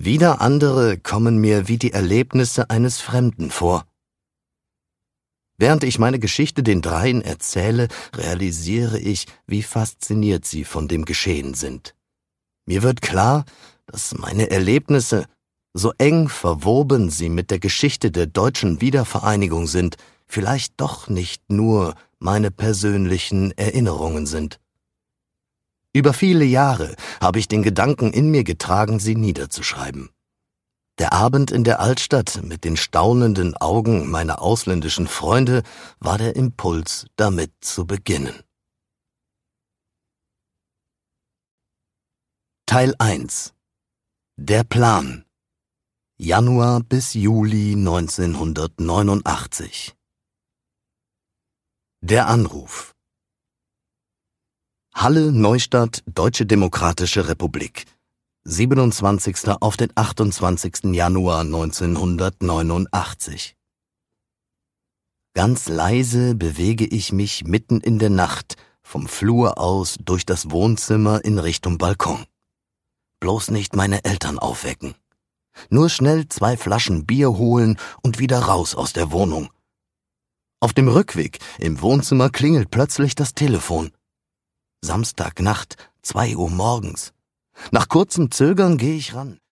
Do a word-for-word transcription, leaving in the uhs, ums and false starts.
Wieder andere kommen mir wie die Erlebnisse eines Fremden vor. Während ich meine Geschichte den Dreien erzähle, realisiere ich, wie fasziniert sie von dem Geschehen sind. Mir wird klar, dass meine Erlebnisse, so eng verwoben sie mit der Geschichte der deutschen Wiedervereinigung sind, vielleicht doch nicht nur meine persönlichen Erinnerungen sind. Über viele Jahre habe ich den Gedanken in mir getragen, sie niederzuschreiben. Der Abend in der Altstadt mit den staunenden Augen meiner ausländischen Freunde war der Impuls, damit zu beginnen. Teil eins. Der Plan. Januar bis Juli neunzehnhundertneunundachtzig. Der Anruf. Halle, Neustadt, Deutsche Demokratische Republik. siebenundzwanzigster auf den achtundzwanzigsten Januar neunzehnhundertneunundachtzig. Ganz leise bewege ich mich mitten in der Nacht vom Flur aus durch das Wohnzimmer in Richtung Balkon. Bloß nicht meine Eltern aufwecken. Nur schnell zwei Flaschen Bier holen und wieder raus aus der Wohnung. Auf dem Rückweg im Wohnzimmer klingelt plötzlich das Telefon. Samstagnacht, zwei Uhr morgens. Nach kurzem Zögern gehe ich ran.